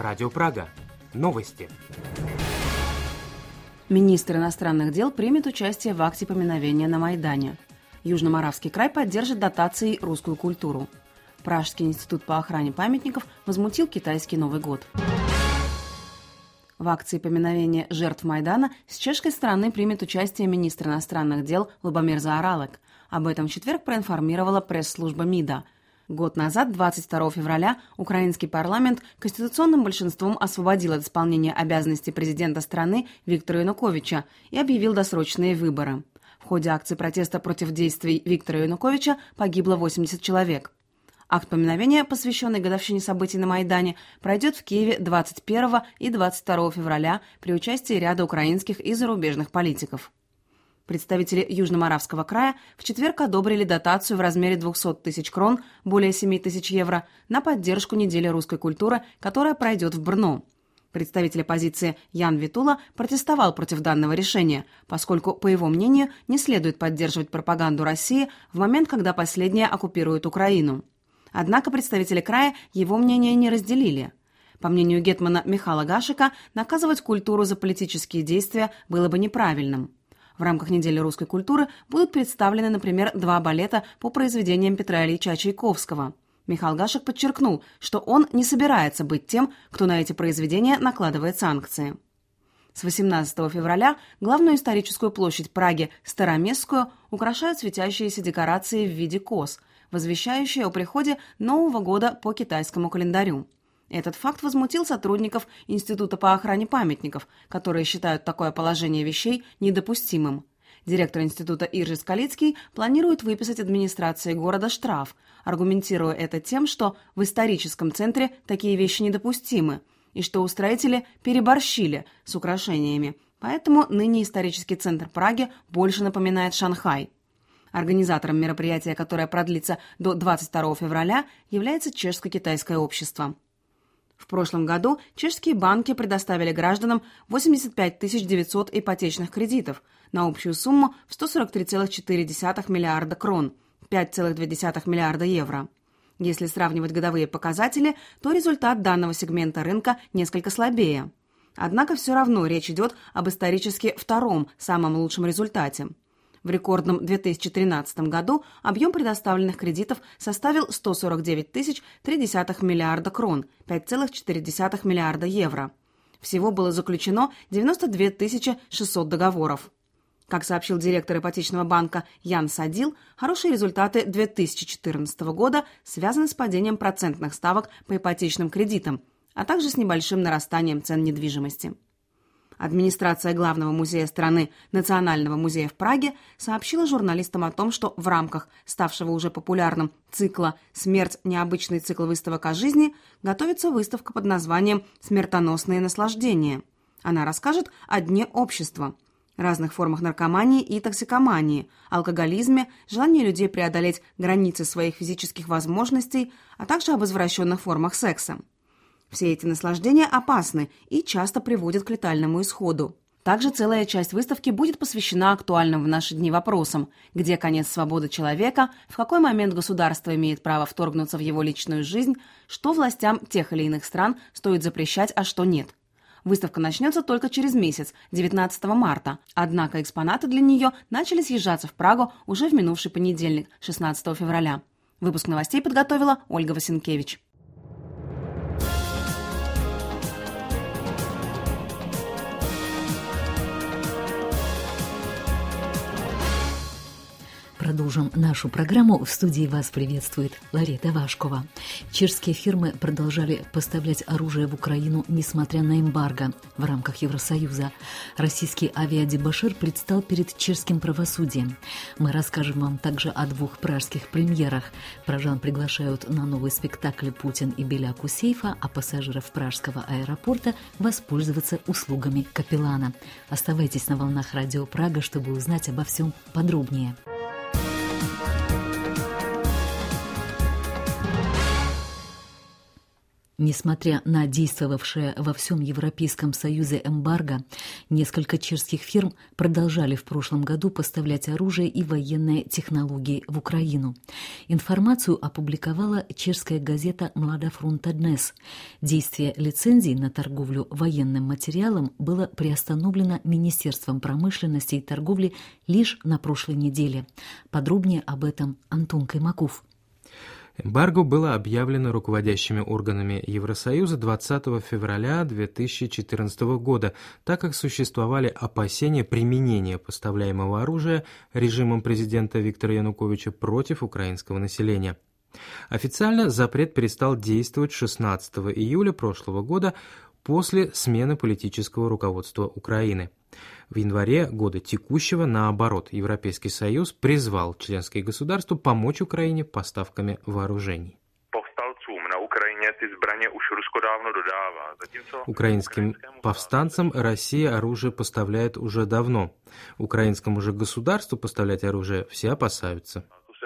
Радио Прага. Новости. Министр иностранных дел примет участие в акте поминовения на Майдане. Южно-Моравский край поддержит дотацией русскую культуру. Пражский институт по охране памятников возмутил китайский Новый год. В акции поминовения жертв Майдана с чешской стороны примет участие министр иностранных дел Лубомир Заоралек. Об этом в четверг проинформировала пресс-служба МИДа. Год назад, 22 февраля, украинский парламент конституционным большинством освободил от исполнения обязанностей президента страны Виктора Януковича и объявил досрочные выборы. В ходе акции протеста против действий Виктора Януковича погибло 80 человек. Акт поминовения, посвященный годовщине событий на Майдане, пройдет в Киеве 21 и 22 февраля при участии ряда украинских и зарубежных политиков. Представители Южно-Моравского края в четверг одобрили дотацию в размере 200 тысяч крон, более 7 тысяч евро, на поддержку недели русской культуры, которая пройдет в Брно. Представитель оппозиции Ян Витула протестовал против данного решения, поскольку, по его мнению, не следует поддерживать пропаганду России в момент, когда последняя оккупирует Украину. Однако представители края его мнение не разделили. По мнению гетмана Михала Гашика, наказывать культуру за политические действия было бы неправильным. В рамках недели русской культуры будут представлены, например, 2 балета по произведениям Петра Ильича Чайковского. Михаил Гашик подчеркнул, что он не собирается быть тем, кто на эти произведения накладывает санкции. С 18 февраля главную историческую площадь Праги, Староместскую, украшают светящиеся декорации в виде коз, возвещающие о приходе Нового года по китайскому календарю. Этот факт возмутил сотрудников Института по охране памятников, которые считают такое положение вещей недопустимым. Директор института Иржи Скалицкий планирует выписать администрации города штраф, аргументируя это тем, что в историческом центре такие вещи недопустимы, и что устроители переборщили с украшениями, поэтому ныне исторический центр Праги больше напоминает Шанхай. Организатором мероприятия, которое продлится до 22 февраля, является Чешско-китайское общество. В прошлом году чешские банки предоставили гражданам 85 900 ипотечных кредитов на общую сумму в 143,4 миллиарда крон, 5,2 миллиарда евро. Если сравнивать годовые показатели, то результат данного сегмента рынка несколько слабее. Однако все равно речь идет об исторически втором самом лучшем результате. В рекордном 2013 году объем предоставленных кредитов составил 149,3 миллиарда крон, 5,4 миллиарда евро. Всего было заключено 92 600 договоров. Как сообщил директор ипотечного банка Ян Садил, хорошие результаты 2014 года связаны с падением процентных ставок по ипотечным кредитам, а также с небольшим нарастанием цен недвижимости. Администрация главного музея страны Национального музея в Праге сообщила журналистам о том, что в рамках ставшего уже популярным цикла «Смерть. Необычный цикл выставок о жизни» готовится выставка под названием «Смертоносные наслаждения». Она расскажет о дне общества, разных формах наркомании и токсикомании, алкоголизме, желании людей преодолеть границы своих физических возможностей, а также об извращенных формах секса. Все эти наслаждения опасны и часто приводят к летальному исходу. Также целая часть выставки будет посвящена актуальным в наши дни вопросам: где конец свободы человека, в какой момент государство имеет право вторгнуться в его личную жизнь, что властям тех или иных стран стоит запрещать, а что нет. Выставка начнется только через месяц, 19 марта, однако экспонаты для нее начали съезжаться в Прагу уже в минувший понедельник, 16 февраля. Выпуск новостей подготовила Ольга Васенкевич. Продолжим нашу программу. В студии вас приветствует Ларета Вашкова. Чешские фирмы продолжали поставлять оружие в Украину, несмотря на эмбарго в рамках Евросоюза. Российский авиадебошир предстал перед чешским правосудием. Мы расскажем вам также о 2 пражских премьерах. Пражан приглашают на новый спектакль «Путин и Беляк у сейфа», а пассажиров пражского аэропорта воспользоваться услугами капеллана. Оставайтесь на волнах Радио Прага, чтобы узнать обо всем подробнее. Несмотря на действовавшее во всем Европейском Союзе эмбарго, несколько чешских фирм продолжали в прошлом году поставлять оружие и военные технологии в Украину. Информацию опубликовала чешская газета «Млада Фронта Днес». Действие лицензий на торговлю военным материалом было приостановлено Министерством промышленности и торговли лишь на прошлой неделе. Подробнее об этом Антон Каймаков. Эмбарго было объявлено руководящими органами Евросоюза 20 февраля 2014 года, так как существовали опасения применения поставляемого оружия режимом президента Виктора Януковича против украинского населения. Официально запрет перестал действовать 16 июля прошлого года после смены политического руководства Украины. В январе года текущего, наоборот, Европейский Союз призвал членские государства помочь Украине поставками вооружений. Украинским повстанцам Россия оружие поставляет уже давно. Украинскому же государству поставлять оружие все опасаются.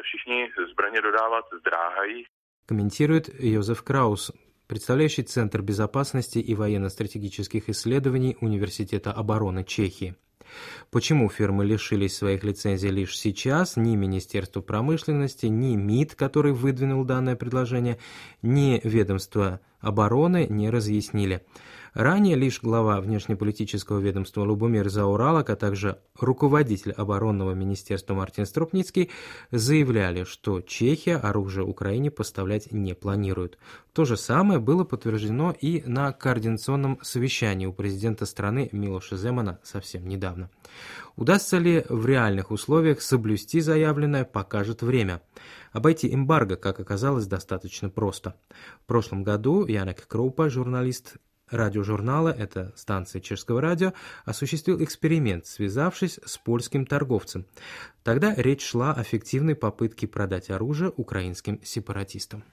Комментирует Йозеф Краус, представляющий Центр безопасности и военно-стратегических исследований Университета обороны Чехии. Почему фирмы лишились своих лицензий лишь сейчас, ни Министерство промышленности, ни МИД, который выдвинул данное предложение, ни ведомство обороны не разъяснили. Ранее лишь глава внешнеполитического ведомства Любомир Заоралек, а также руководитель оборонного министерства Мартин Струпницкий заявляли, что Чехия оружие Украине поставлять не планирует. То же самое было подтверждено и на координационном совещании у президента страны Милоша Земана совсем недавно. Удастся ли в реальных условиях соблюсти заявленное, покажет время. Обойти эмбарго, как оказалось, достаточно просто. В прошлом году Янек Кроупа, журналист радиожурнала, это станция чешского радио, осуществил эксперимент, связавшись с польским торговцем. Тогда речь шла о фиктивной попытке продать оружие украинским сепаратистам.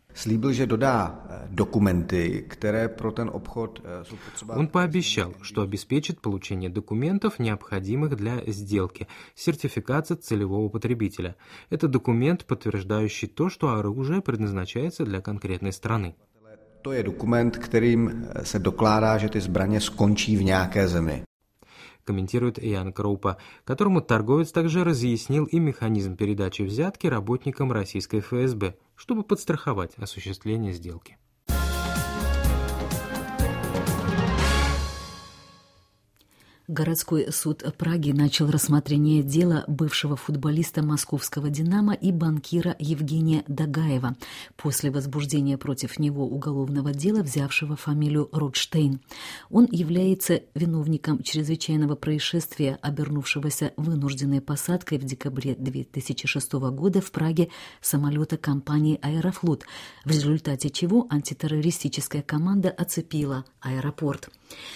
Он пообещал, что обеспечит получение документов, необходимых для сделки, сертификация целевого потребителя. Это документ, подтверждающий то, что оружие предназначается для конкретной страны. To je dokument, kterým se dokládá, že ty zbraně skončí v nějaké zemi. Комментирует Ян Кроупа, которому торговец также разъяснил и механизм передачи взятки работникам российской ФСБ, чтобы подстраховать осуществление сделки. Городской суд Праги начал рассмотрение дела бывшего футболиста московского «Динамо» и банкира Евгения Дагаева после возбуждения против него уголовного дела, взявшего фамилию Ротштейн. Он является виновником чрезвычайного происшествия, обернувшегося вынужденной посадкой в декабре 2006 года в Праге самолета компании «Аэрофлот», в результате чего антитеррористическая команда оцепила аэропорт.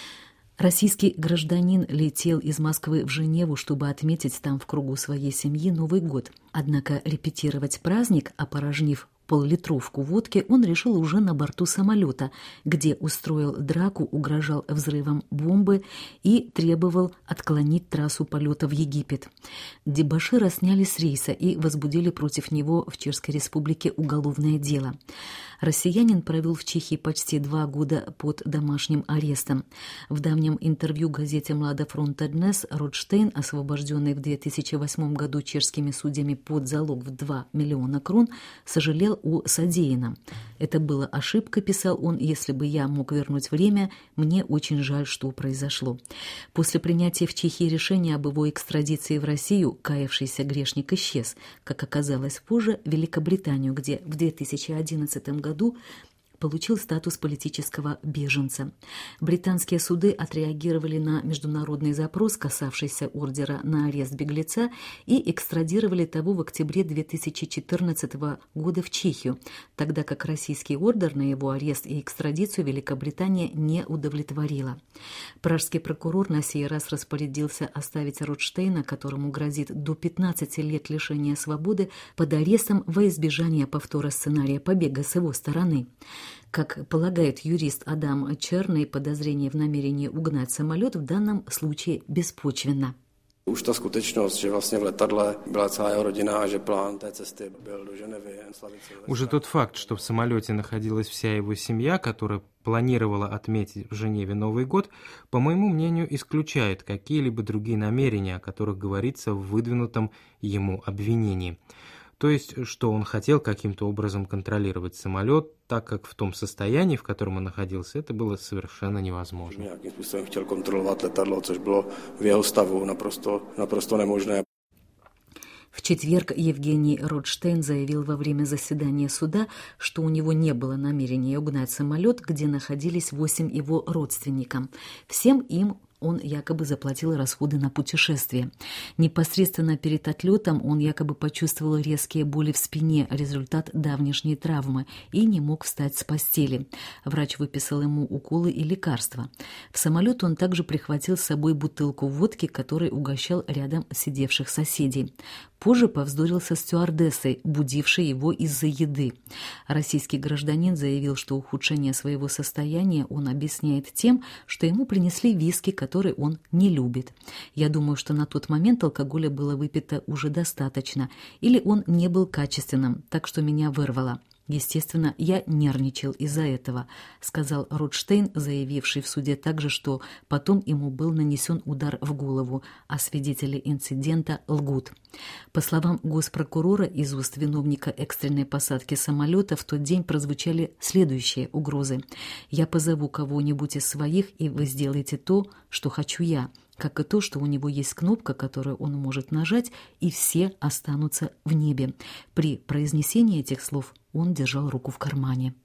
Российский гражданин летел из Москвы в Женеву, чтобы отметить там в кругу своей семьи Новый год. Однако репетировать праздник, опорожнив пол-литровку водки, он решил уже на борту самолета, где устроил драку, угрожал взрывом бомбы и требовал отклонить трассу полета в Египет. Дебошира сняли с рейса и возбудили против него в Чешской Республике уголовное дело. Россиянин провел в Чехии почти 2 года под домашним арестом. В давнем интервью газете «Млада Фронта Днес» Ротштейн, освобожденный в 2008 году чешскими судьями под залог в 2 миллиона крон, сожалел о содеянном. «Это была ошибка», — писал он, — «если бы я мог вернуть время, мне очень жаль, что произошло». После принятия в Чехии решения об его экстрадиции в Россию каявшийся грешник исчез, как оказалось позже, в Великобританию, где в 2011 году получил статус политического беженца. Британские суды отреагировали на международный запрос, касавшийся ордера на арест беглеца, и экстрадировали того в октябре 2014 года в Чехию, тогда как российский ордер на его арест и экстрадицию Великобритания не удовлетворила. Пражский прокурор на сей раз распорядился оставить Ротштейна, которому грозит до 15 лет лишения свободы, под арестом во избежание повтора сценария побега с его стороны. Как полагает юрист Адам Черный, подозрение в намерении угнать самолет в данном случае беспочвенно. Už ta skutečnost, že vlastně v letadle byla celá jeho rodina a že plán té cesty byl do Ženevy. Уже тот факт, что в самолете находилась вся его семья, которая планировала отметить в Женеве Новый год, по моему мнению, исключает какие-либо другие намерения, о которых говорится в выдвинутом ему обвинении. То есть, что он хотел каким-то образом контролировать самолет, так как в том состоянии, в котором он находился, это было совершенно невозможно. Nějakým způsobem chtěl kontrolovat letadlo, což bylo v jeho stavu naprosto nemožné. В четверг Евгений Ротштейн заявил во время заседания суда, что у него не было намерения угнать самолет, где находились 8 его родственников. Всем им он якобы заплатил расходы на путешествие. Непосредственно перед отлетом он якобы почувствовал резкие боли в спине, результат давнешней травмы, и не мог встать с постели. Врач выписал ему уколы и лекарства. В самолет он также прихватил с собой бутылку водки, которой угощал рядом сидевших соседей. Позже повздорил со стюардессой, будившей его из-за еды. Российский гражданин заявил, что ухудшение своего состояния он объясняет тем, что ему принесли виски, который он не любит. Я думаю, что на тот момент алкоголя было выпито уже достаточно, или он не был качественным, так что меня вырвало. Естественно, я нервничал из-за этого, сказал Ротштейн, заявивший в суде также, что потом ему был нанесен удар в голову, а свидетели инцидента лгут. По словам госпрокурора, из уст виновника экстренной посадки самолета в тот день прозвучали следующие угрозы. «Я позову кого-нибудь из своих, и вы сделаете то, что хочу я», как и то, что у него есть кнопка, которую он может нажать, и все останутся в небе. При произнесении этих слов он держал руку в кармане.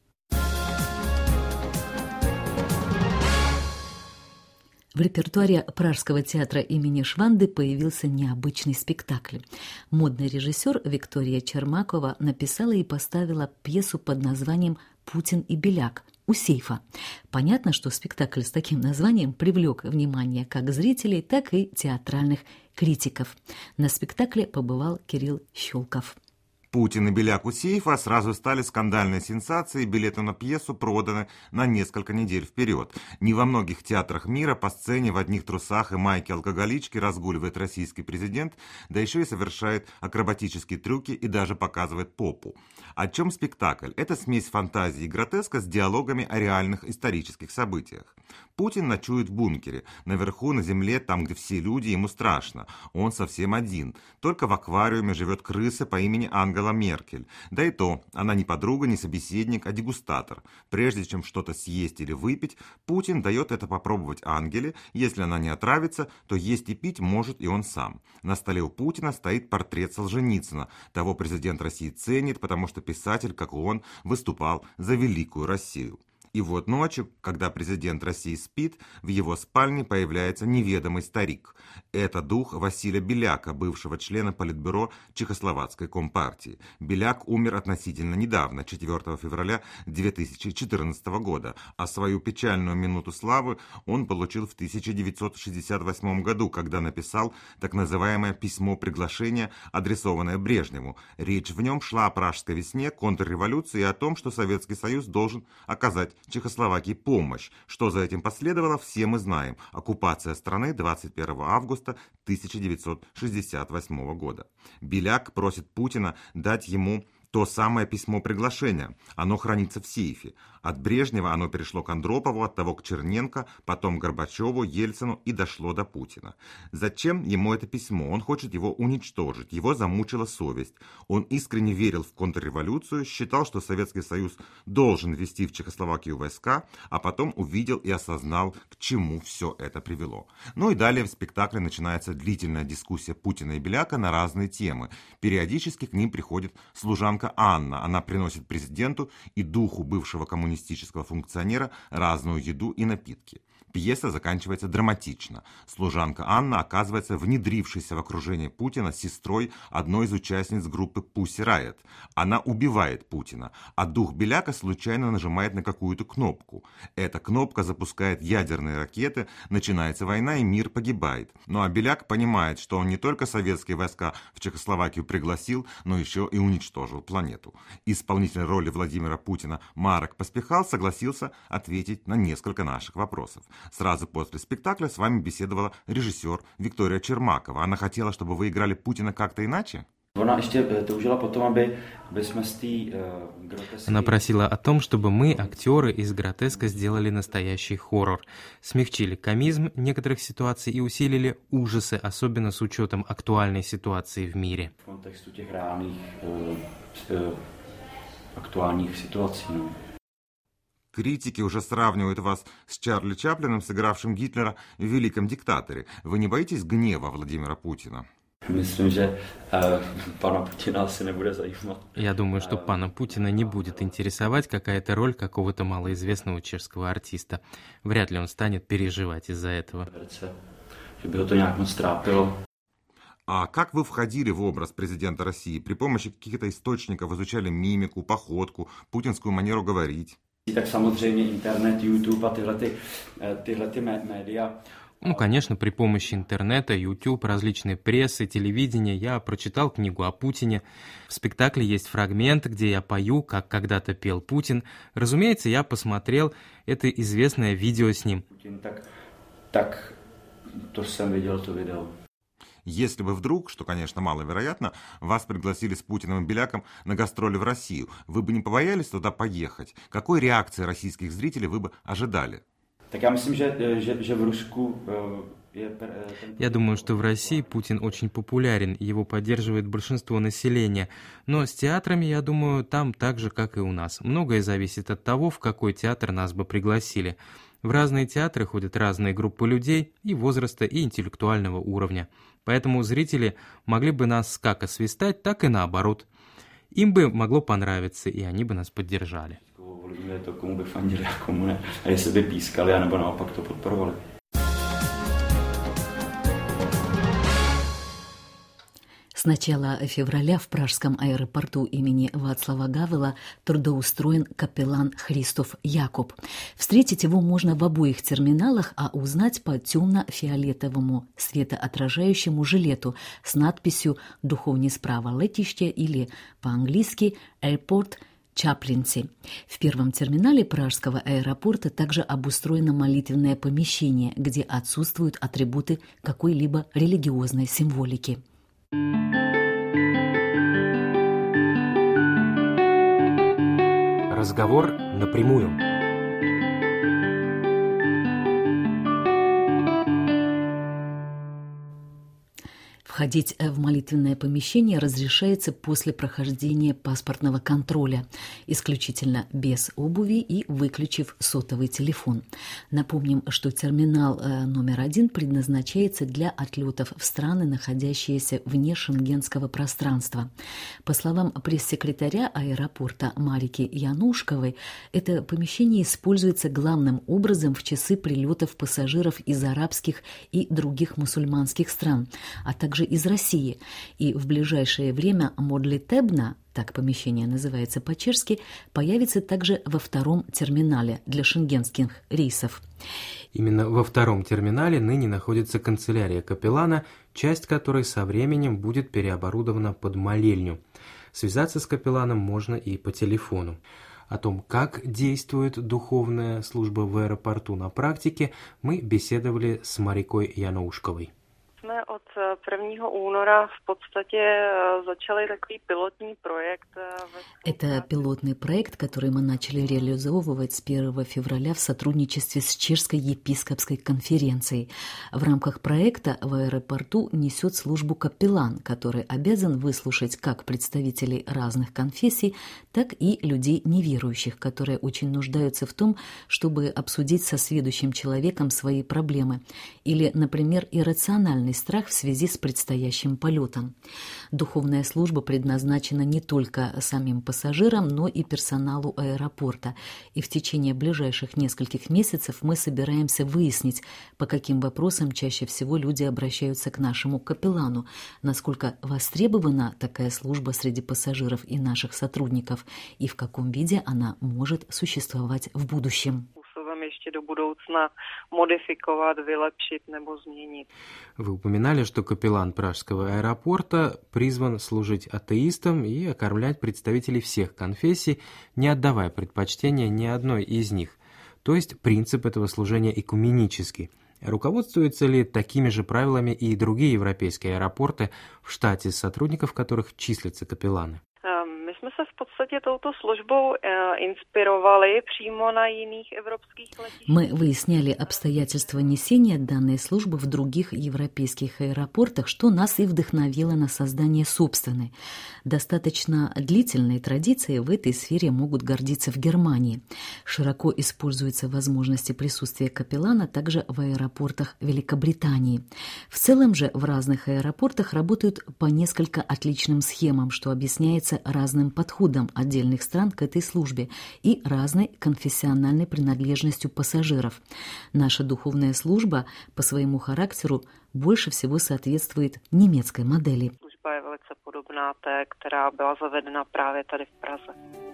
В репертуаре Пражского театра имени Шванды появился необычный спектакль. Модный режиссер Виктория Чермакова написала и поставила пьесу под названием «Путин и Беляк» у сейфа. Понятно, что спектакль с таким названием привлек внимание как зрителей, так и театральных критиков. На спектакле побывал Кирилл Щелков. Путин и Беляк у сейфа сразу стали скандальной сенсацией, билеты на пьесу проданы на несколько недель вперед. Не во многих театрах мира по сцене в одних трусах и майке алкоголички разгуливает российский президент, да еще и совершает акробатические трюки и даже показывает попу. О чем спектакль? Это смесь фантазии и гротеска с диалогами о реальных исторических событиях. Путин ночует в бункере. Наверху, на земле, там, где все люди, ему страшно. Он совсем один. Только в аквариуме живет крыса по имени Ангела Меркель. Да и то, она не подруга, не собеседник, а дегустатор. Прежде чем что-то съесть или выпить, Путин дает это попробовать Ангеле. Если она не отравится, то есть и пить может и он сам. На столе у Путина стоит портрет Солженицына. Того президент России ценит, потому что писатель, как и он, выступал за великую Россию. И вот ночью, когда президент России спит, в его спальне появляется неведомый старик. Это дух Василия Беляка, бывшего члена Политбюро Чехословацкой Компартии. Беляк умер относительно недавно, 4 февраля 2014 года, а свою печальную минуту славы он получил в 1968 году, когда написал так называемое «Письмо приглашения», адресованное Брежневу. Речь в нем шла о Пражской весне, контрреволюции и о том, что Советский Союз должен оказать Чехословакии помощь. Что за этим последовало, все мы знаем. Оккупация страны 21 августа 1968 года. Беляк просит Путина дать ему то самое письмо приглашения. Оно хранится в сейфе. От Брежнева оно перешло к Андропову, от того к Черненко, потом Горбачеву, Ельцину и дошло до Путина. Зачем ему это письмо? Он хочет его уничтожить. Его замучила совесть. Он искренне верил в контрреволюцию, считал, что Советский Союз должен ввести в Чехословакию войска, а потом увидел и осознал, к чему все это привело. Ну и далее в спектакле начинается длительная дискуссия Путина и Беляка на разные темы. Периодически к ним приходит служанка Анна. Она приносит президенту и духу бывшего коммунистического функционера разную еду и напитки. Пьеса заканчивается драматично. Служанка Анна оказывается внедрившейся в окружение Путина сестрой одной из участниц группы Pussy Riot. Она убивает Путина, а дух Беляка случайно нажимает на какую-то кнопку. Эта кнопка запускает ядерные ракеты, начинается война и мир погибает. Ну а Беляк понимает, что он не только советские войска в Чехословакию пригласил, но еще и уничтожил планету. Исполнитель роли Владимира Путина Марек Поспехал согласился ответить на несколько наших вопросов. Сразу после спектакля с вами беседовала режиссер Виктория Чермакова. Она хотела, чтобы вы играли Путина как-то иначе? Она просила о том, чтобы мы, актеры из «Гротеска», сделали настоящий хоррор, смягчили комизм некоторых ситуаций и усилили ужасы, особенно с учетом актуальной ситуации в мире. В контексте тех реальных актуальных ситуаций. Критики уже сравнивают вас с Чарли Чаплином, сыгравшим Гитлера в «Великом диктаторе». Вы не боитесь гнева Владимира Путина? Myslím, že pana Putina asi nebude zajímat. Я думаю, что пана Путина не будет интересовать какая-то роль какого-то малоизвестного чешского артиста. Вряд ли он станет переживать из-за этого. Že by ho to nějak moc trápilo. А как вы входили в образ президента России? При помощи каких-то источников изучали мимику, походку, путинскую манеру говорить? Tak samozřejmě internet, YouTube a tyhle média. Конечно, при помощи интернета, YouTube, различной прессы, телевидения я прочитал книгу о Путине. В спектакле есть фрагмент, где я пою, как когда-то пел Путин. Разумеется, я посмотрел это известное видео с ним. Так, то jsem viděl to video. Если бы вдруг, что, конечно, маловероятно, вас пригласили с Путиным и Беляком на гастроли в Россию, вы бы не побоялись туда поехать? Какой реакции российских зрителей вы бы ожидали? Так я myslím, že v Rusku Я думаю, что в России Путин очень популярен, его поддерживает большинство населения. Но с театрами, я думаю, там так же, как и у нас. Многое зависит от того, в какой театр нас бы пригласили. В разные театры ходят разные группы людей и возраста, и интеллектуального уровня. Поэтому зрители могли бы нас как освистать, так и наоборот. Им бы могло понравиться, и они бы нас поддержали. to, komu by fandili a komu ne. A jestli by pískali, anebo naopak to podporovali. С начала февраля в пражском аэропорту имени Вацлава Гавела трудоустроен капеллан Христоф Якоб. Встретить его можно в обоих терминалах, а узнать по темно-фиолетовому светоотражающему жилету с надписью «Духовні справа летище» или по-английски «Airport Чаплинси». В первом терминале пражского аэропорта также обустроено молитвенное помещение, где отсутствуют атрибуты какой-либо религиозной символики. Разговор напрямую. Входить в молитвенное помещение разрешается после прохождения паспортного контроля, исключительно без обуви и выключив сотовый телефон. Напомним, что терминал номер 1 предназначается для отлетов в страны, находящиеся вне шенгенского пространства. По словам пресс-секретаря аэропорта Марики Янушковой, это помещение используется главным образом в часы прилетов пассажиров из арабских и других мусульманских стран, а также из России, и в ближайшее время Модлитебна, так помещение называется по-чешски, появится также во втором терминале для шенгенских рейсов. Именно во втором терминале ныне находится канцелярия капеллана, часть которой со временем будет переоборудована под молельню. Связаться с капелланом можно и по телефону. О том, как действует духовная служба в аэропорту на практике, мы беседовали с Марикой Янушковой. Мы от 1 února в podstatě začali takový pilotní projekt. Это пилотный проект, который мы начали реализовывать с 1 февраля в сотрудничестве с Чешской епископской конференцией. В рамках проекта в аэропорту несет службу капеллан, который обязан выслушать как представителей разных конфессий, так и людей неверующих, которые очень нуждаются в том, чтобы обсудить со сведущим человеком свои проблемы или, например, иррациональный страх в связи с предстоящим полетом. Духовная служба предназначена не только самим пассажирам, но и персоналу аэропорта. И в течение ближайших нескольких месяцев мы собираемся выяснить, по каким вопросам чаще всего люди обращаются к нашему капеллану, насколько востребована такая служба среди пассажиров и наших сотрудников, и в каком виде она может существовать в будущем. Ještě do budoucna modifikovat, vylepšit nebo změnit. Вы упоминали, что капеллан пражского аэропорта призван служить атеистам и окормлять представителей всех конфессий, не отдавая предпочтения ни одной из них. то есть принцип этого служения экуменический. Руководствуются ли такими же правилами и другие европейские аэропорты, в штате сотрудников которых числятся капелланы? My jsme se v podstatě touto službou inspirovali přímo na jiných evropských letištích. Мы выясняли обстоятельства несения данной службы в других европейских аэропортах, что нас и вдохновило на создание собственной. Достаточно длительной традицией в этой сфере могут гордиться в Германии. Широко используются возможности присутствия капеллана также в аэропортах Великобритании. В целом же в разных аэропортах работают по несколько отличным схемам, что объясняется разным подходом отдельных стран к этой службе и разной конфессиональной принадлежностью пассажиров. Наша духовная служба по своему характеру больше всего соответствует немецкой модели. Služba je velice podobná té, která byla zavedena právě tady v Praze.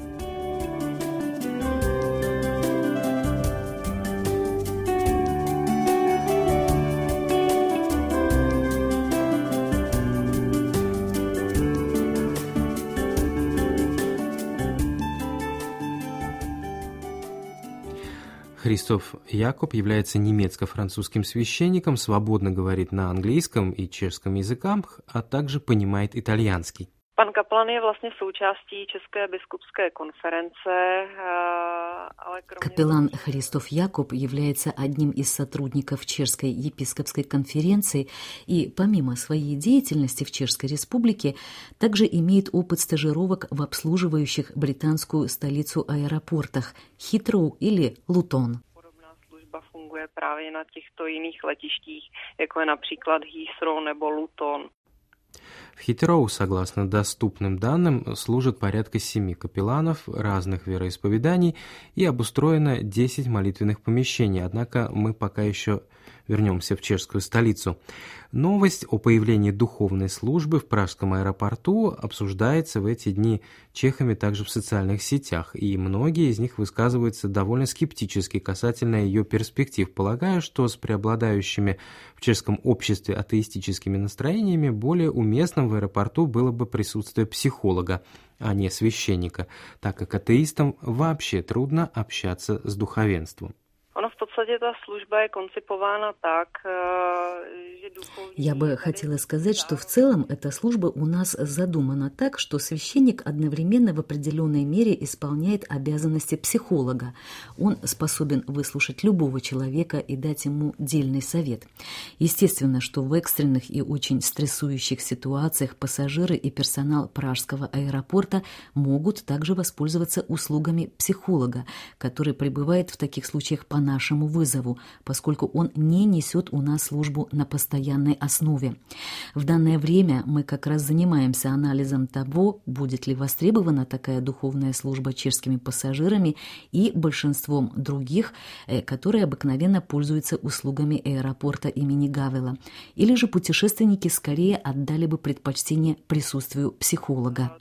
Христоф Якоб является немецко-французским священником, свободно говорит на английском и чешском языках, а также понимает итальянский. Pan kaplan je vlastně součástí České biskupské konference, ale kromě... Капеллан Христоф Якоб является одним из сотрудников Чешской епископской конференции и, помимо своей деятельности в Чешской Республике, также имеет опыт стажировок в обслуживающих британскую столицу аэропортах Хитроу или Лутон. Podobná služba funguje právě na těchto jiných letištích, jako je například Heathrow nebo Luton. В Хитроу, согласно доступным данным, служат порядка 7 капелланов разных вероисповеданий и обустроено 10 молитвенных помещений, однако мы пока еще вернемся в чешскую столицу. Новость о появлении духовной службы в пражском аэропорту обсуждается в эти дни чехами также в социальных сетях, и многие из них высказываются довольно скептически касательно ее перспектив, полагая, что с преобладающими в чешском обществе атеистическими настроениями более уместным в аэропорту было бы присутствие психолога, а не священника, так как атеистам вообще трудно общаться с духовенством. Ono v podstatě ta služba je koncipována tak, že duchovní... Я бы хотела сказать, что в целом эта служба у нас задумана так, что священник одновременно в определенной мере исполняет обязанности психолога. Он способен выслушать любого человека и дать ему дельный совет. Естественно, что в экстренных и очень стрессующих ситуациях пассажиры и персонал пражского аэропорта могут также воспользоваться услугами психолога, который пребывает в таких случаях по нашему вызову, поскольку он не несет у нас службу на постоянной основе. В данное время мы как раз занимаемся анализом того, будет ли востребована такая духовная служба чешскими пассажирами и большинством других, которые обыкновенно пользуются услугами аэропорта имени Гавела. Или же путешественники скорее отдали бы предпочтение присутствию психолога.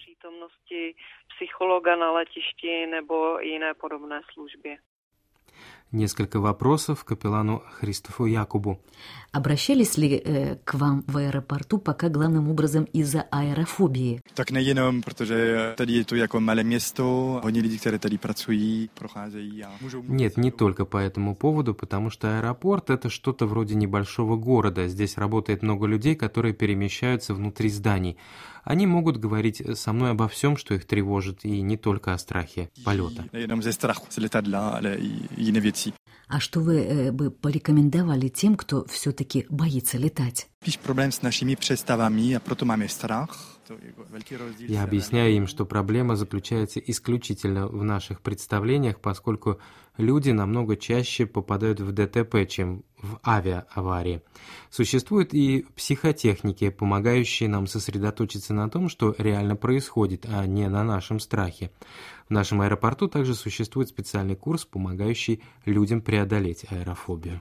Psychologa na letišti nebo jiné podobné služby. Несколько вопросов капеллану Христофу Якобу. Обращались ли к вам в аэропорту пока главным образом из-за аэрофобии? Tak nejenom, protože tady je to jako malé město, hodně lidí, kteří tady pracují, procházejí a můžou... Нет, не только по этому поводу, потому что аэропорт – это что-то вроде небольшого города. Здесь работает много людей, которые перемещаются внутри зданий. Они могут говорить со мной обо всем, что их тревожит, и не только о страхе полета. Nejenom ze strachu z letadla, ale i jiné věci. А что вы бы порекомендовали тем, кто все-таки боится летать? Spíš problém s našimi představami a proto máme strach. Я объясняю им, что проблема заключается исключительно в наших представлениях, поскольку люди намного чаще попадают в ДТП, чем в авиааварии. Существуют и психотехники, помогающие нам сосредоточиться на том, что реально происходит, а не на нашем страхе. В нашем аэропорту также существует специальный курс, помогающий людям преодолеть аэрофобию.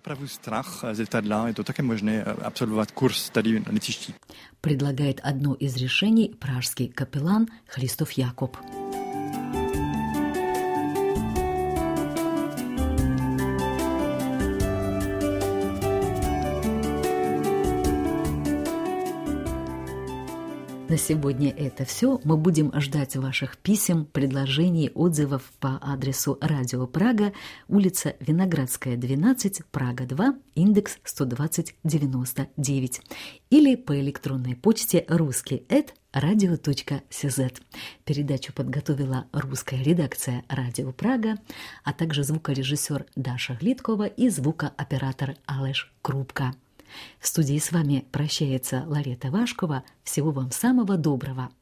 Предлагает одно из решений пражский капеллан Христоф Якоб. На сегодня это все. Мы будем ждать ваших писем, предложений, отзывов по адресу Радио Прага, улица Виноградская, 12, Прага 2, индекс 12099. Или по электронной почте ruski@radio.cz. Передачу подготовила русская редакция Радио Прага, а также звукорежиссер Даша Глиткова и звукооператор Алеш Крупка. В студии с вами прощается Ларета Вашкова. Всего вам самого доброго.